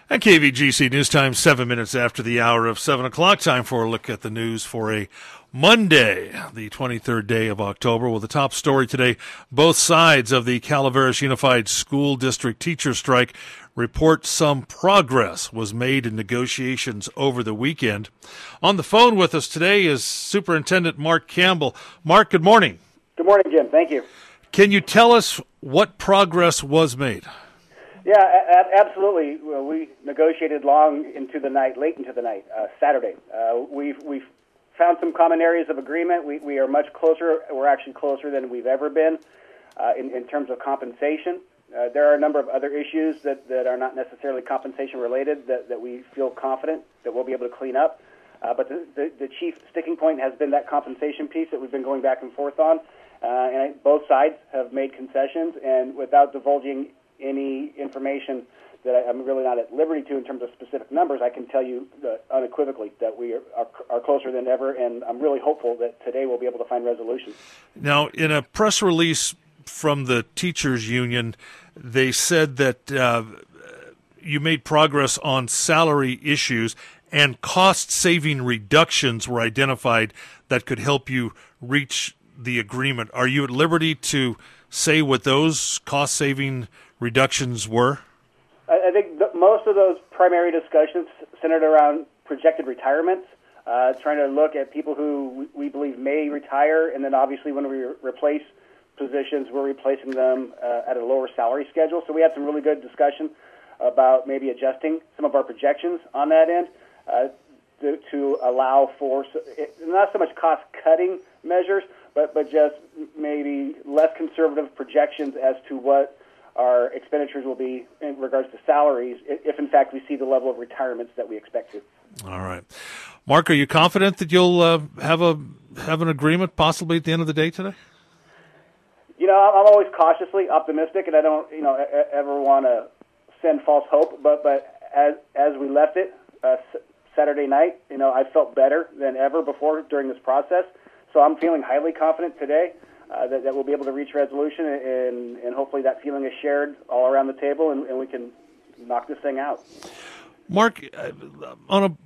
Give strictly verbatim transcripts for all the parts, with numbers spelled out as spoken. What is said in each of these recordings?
And K V G C News Time, seven minutes after the hour of seven o'clock. Time for a look at the news for a Monday, the twenty-third day of October. Well, the top story today, both sides of the Calaveras Unified School District teacher strike report some progress was made in negotiations over the weekend. On the phone with us today is Superintendent Mark Campbell. Mark, good morning. Good morning, Jim. Thank you. Can you tell us what progress was made? Yeah, a- absolutely. Well, we negotiated long into the night, late into the night, uh, Saturday. Uh, we've we've found some common areas of agreement. We we are much closer. We're actually closer than we've ever been uh, in in terms of compensation. Uh, there are a number of other issues that, that are not necessarily compensation related that, that we feel confident that we'll be able to clean up. Uh, but the, the the chief sticking point has been that compensation piece that we've been going back and forth on. Uh, and I, both sides have made concessions, and without divulging any information that I, I'm really not at liberty to in terms of specific numbers, I can tell you that unequivocally that we are, are, are closer than ever, and I'm really hopeful that today we'll be able to find resolution. Now, in a press release from the teachers union, they said that uh, you made progress on salary issues and cost-saving reductions were identified that could help you reach the agreement. Are you at liberty to say what those cost-saving reductions were? I think th- most of those primary discussions centered around projected retirements, uh, trying to look at people who we believe may retire, and then obviously when we re- replace positions, we're replacing them uh, at a lower salary schedule. So we had some really good discussion about maybe adjusting some of our projections on that end uh, to, to allow for so, it, not so much cost-cutting measures, but, but just maybe less conservative projections as to what our expenditures will be in regards to salaries, if in fact we see the level of retirements that we expect to. All right. Mark, are you confident that you'll uh, have a have an agreement possibly at the end of the day today? You know, I'm always cautiously optimistic, and I don't, you know, ever want to send false hope, but, but as as we left it uh, Saturday night, you know, I felt better than ever before during this process. So I'm feeling highly confident today uh, that, that we'll be able to reach resolution, and, and hopefully that feeling is shared all around the table, and, and we can knock this thing out. Mark, uh, on a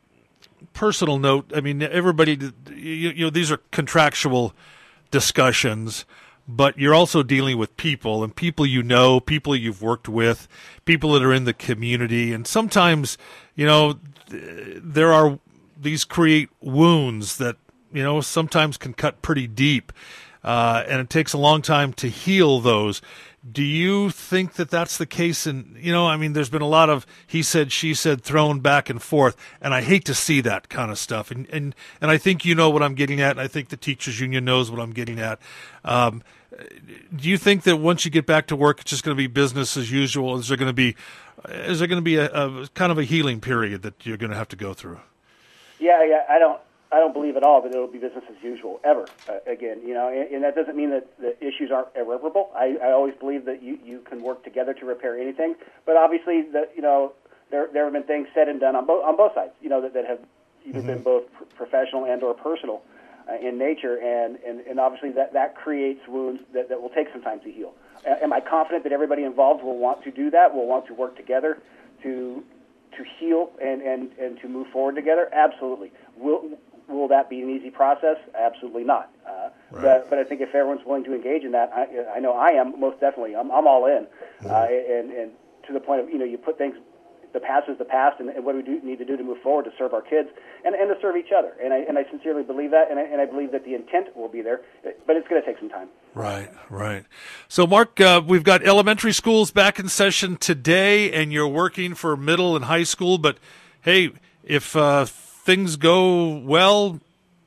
personal note, I mean, everybody, you, you know, these are contractual discussions, but you're also dealing with people, and people you know, people you've worked with, people that are in the community, and sometimes, you know, there are, these create wounds that, you know, sometimes can cut pretty deep, uh, and it takes a long time to heal those. Do you think that that's the case? And, you know, I mean, there's been a lot of he said, she said thrown back and forth, and I hate to see that kind of stuff. And and, and I think you know what I'm getting at, and I think the teachers union knows what I'm getting at. Um, do you think that once you get back to work, it's just going to be business as usual? Is there going to be, is there going to be a, a kind of a healing period that you're going to have to go through? Yeah, yeah, I don't. I don't believe at all that it'll be business as usual ever. Uh, again, you know, and, and that doesn't mean that the issues aren't irreparable. I, I always believe that you, you can work together to repair anything. But obviously, the, you know, there there have been things said and done on both on both sides. You know, that, that have either mm-hmm. been both professional and or personal uh, in nature, and, and, and obviously that, that creates wounds that, that will take some time to heal. A- am I confident that everybody involved will want to do that? Will want to work together to to heal and, and, and to move forward together? Absolutely. Will Will that be an easy process? Absolutely not. Uh, right. but, but I think if everyone's willing to engage in that, I, I know I am, most definitely. I'm, I'm all in. Mm-hmm. Uh, and, and to the point of, you know, you put things, the past is the past, and, and what do we do, need to do to move forward to serve our kids and, and to serve each other. And I, and I sincerely believe that, and I, and I believe that the intent will be there, but it's going to take some time. Right, right. So, Mark, uh, we've got elementary schools back in session today, and you're working for middle and high school, but, hey, if uh, things go well,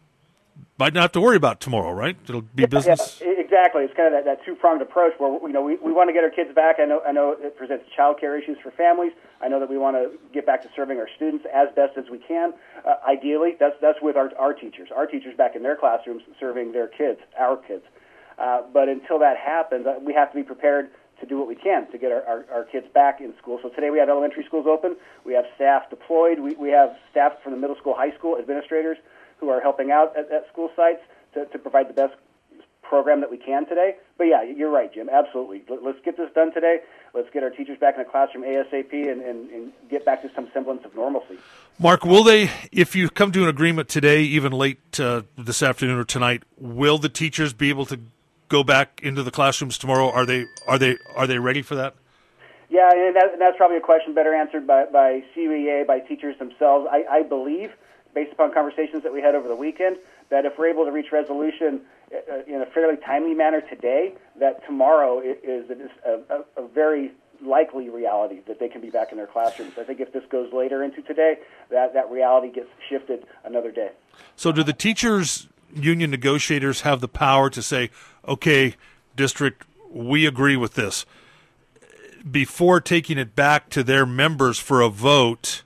might not have to worry about tomorrow, right? It'll be yeah, business. Yeah, exactly. It's kind of that, that two-pronged approach where, you know, we, we want to get our kids back. I know I know it presents child care issues for families. I know that we want to get back to serving our students as best as we can. Uh, ideally, that's that's with our, our teachers. Our teachers back in their classrooms serving their kids, our kids. Uh, but until that happens, uh, we have to be prepared to do what we can to get our, our, our kids back in school. So today we have elementary schools open. We have staff deployed. We, we have staff from the middle school, high school, administrators who are helping out at, at school sites to, to provide the best program that we can today. But yeah, you're right, Jim. Absolutely. Let's get this done today. let's get our teachers back in the classroom ASAP and, and, and get back to some semblance of normalcy. Mark, will they, if you come to an agreement today, even late uh, this afternoon or tonight, will the teachers be able to go back into the classrooms tomorrow? Are they are they are they ready for that? Yeah, and, that, and that's probably a question better answered by, by C U E A, by teachers themselves. I, I believe, based upon conversations that we had over the weekend, that if we're able to reach resolution uh, in a fairly timely manner today, that tomorrow is, is a, a, a very likely reality that they can be back in their classrooms. I think if this goes later into today, that, that reality gets shifted another day. So do the teachers' union negotiators have the power to say, okay, district, we agree with this, before taking it back to their members for a vote?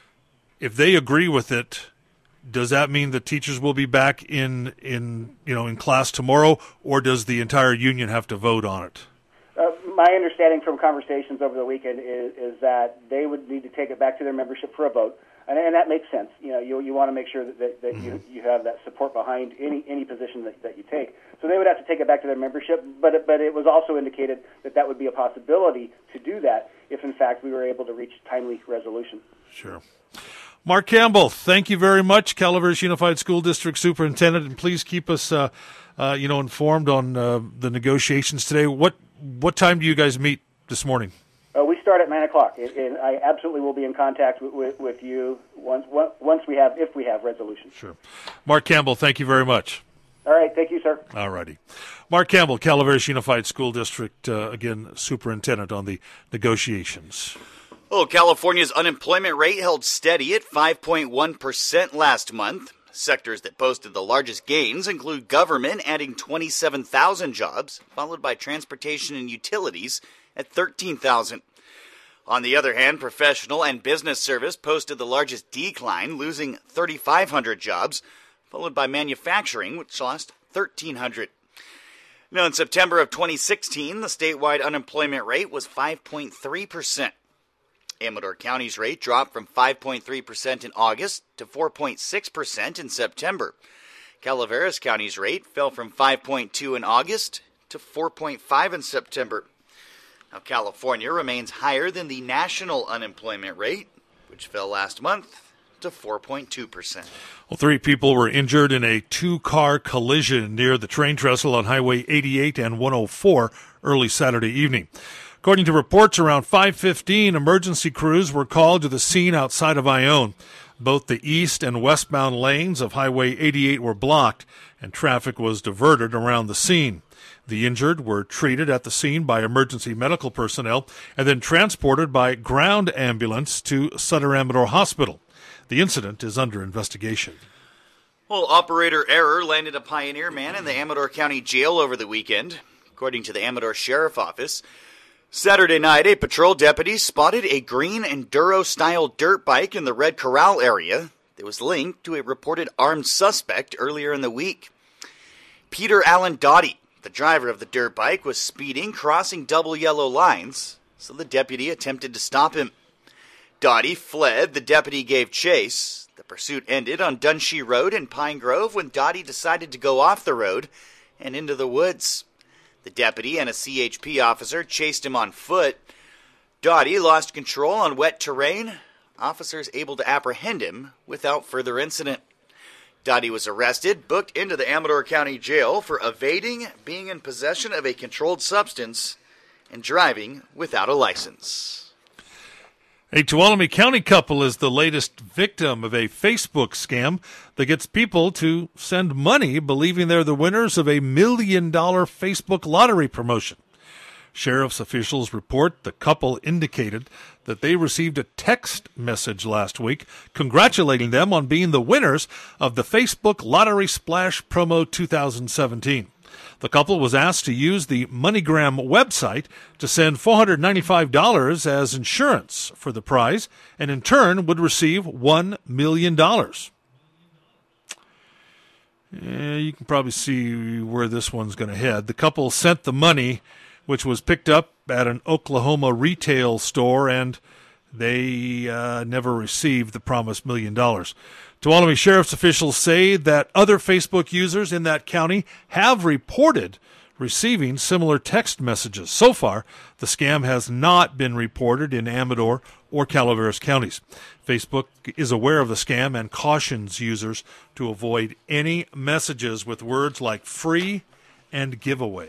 If they agree with it, does that mean the teachers will be back in, in you know in class tomorrow, or does the entire union have to vote on it? Uh, my understanding from conversations over the weekend is, is that they would need to take it back to their membership for a vote, and, and that makes sense. You know, you you want to make sure that, that, that mm-hmm. you you have that support behind any any position that, that you take. So they would have to take it back to their membership, but it, but it was also indicated that that would be a possibility to do that if, in fact, we were able to reach timely resolution. Sure. Mark Campbell, thank you very much, Calaveras Unified School District Superintendent, and please keep us, uh, uh, you know, informed on uh, the negotiations today. What what time do you guys meet this morning? Uh, we start at nine o'clock, and, and I absolutely will be in contact with, with, with you once once we have, if we have resolution. Sure. Mark Campbell, thank you very much. All right, thank you, sir. All righty. Mark Campbell, Calaveras Unified School District, uh, again, superintendent on the negotiations. Well, California's unemployment rate held steady at five point one percent last month. Sectors that posted the largest gains include government, adding twenty-seven thousand jobs, followed by transportation and utilities at thirteen thousand. On the other hand, professional and business service posted the largest decline, losing thirty-five hundred jobs, followed by manufacturing, which lost thirteen hundred. Now, in September of twenty sixteen, the statewide unemployment rate was five point three percent. Amador County's rate dropped from five point three percent in August to four point six percent in September. Calaveras County's rate fell from five point two in August to four point five in September. Now, California remains higher than the national unemployment rate, which fell last month to four point two percent. Well, three people were injured in a two-car collision near the train trestle on Highway eighty-eight and one oh four early Saturday evening. According to reports, around five fifteen, emergency crews were called to the scene outside of Ione. Both the east and westbound lanes of Highway eighty-eight were blocked, and traffic was diverted around the scene. The injured were treated at the scene by emergency medical personnel and then transported by ground ambulance to Sutter Amador Hospital. The incident is under investigation. Well, operator error landed a Pioneer man in the Amador County Jail over the weekend. According to the Amador Sheriff Office, Saturday night, a patrol deputy spotted a green Enduro-style dirt bike in the Red Corral area that was linked to a reported armed suspect earlier in the week. Peter Allen Doughty, the driver of the dirt bike, was speeding, crossing double yellow lines, so the deputy attempted to stop him. Doughty fled. The deputy gave chase. The pursuit ended on Dunshee Road in Pine Grove when Doughty decided to go off the road and into the woods. The deputy and a C H P officer chased him on foot. Doughty lost control on wet terrain. Officers able to apprehend him without further incident. Doughty was arrested, booked into the Amador County Jail for evading, being in possession of a controlled substance, and driving without a license. A Tuolumne County couple is the latest victim of a Facebook scam that gets people to send money believing they're the winners of a million-dollar Facebook lottery promotion. Sheriff's officials report the couple indicated that they received a text message last week congratulating them on being the winners of the Facebook Lottery Splash Promo two thousand seventeen. The couple was asked to use the MoneyGram website to send four hundred ninety-five dollars as insurance for the prize, and in turn would receive one million dollars. Yeah, you can probably see where this one's going to head. The couple sent the money, which was picked up at an Oklahoma retail store, and they uh, never received the promised million dollars. Tuolumne Sheriff's officials say that other Facebook users in that county have reported receiving similar text messages. So far, the scam has not been reported in Amador or Calaveras counties. Facebook is aware of the scam and cautions users to avoid any messages with words like free and giveaway.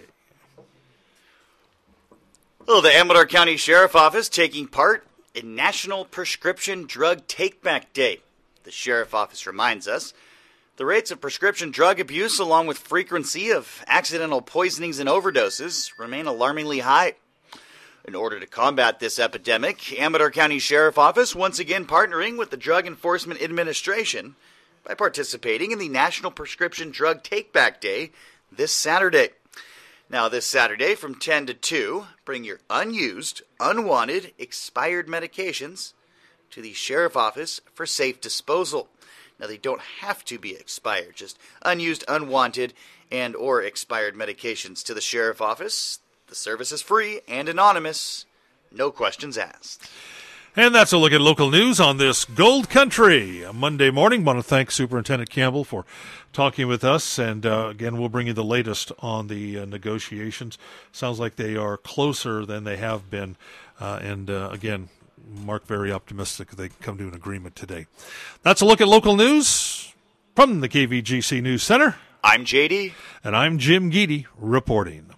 Well, the Amador County Sheriff Office taking part in National Prescription Drug Take-Back Day. The Sheriff Office reminds us the rates of prescription drug abuse, along with frequency of accidental poisonings and overdoses, remain alarmingly high. In order to combat this epidemic, Amador County Sheriff Office once again partnering with the Drug Enforcement Administration by participating in the National Prescription Drug Take-Back Day this Saturday. Now, this Saturday from ten to two, bring your unused, unwanted, expired medications to the Sheriff Office for safe disposal. Now, they don't have to be expired, just unused, unwanted, and or expired medications to the Sheriff Office. The service is free and anonymous. No questions asked. And that's a look at local news on this Gold Country Monday morning. I want to thank Superintendent Campbell for talking with us. And uh, again, we'll bring you the latest on the uh, negotiations. Sounds like they are closer than they have been. Uh, and uh, again, Mark very optimistic they can come to an agreement today. That's a look at local news from the K V G C News Center. I'm J D. And I'm Jim Geedy reporting.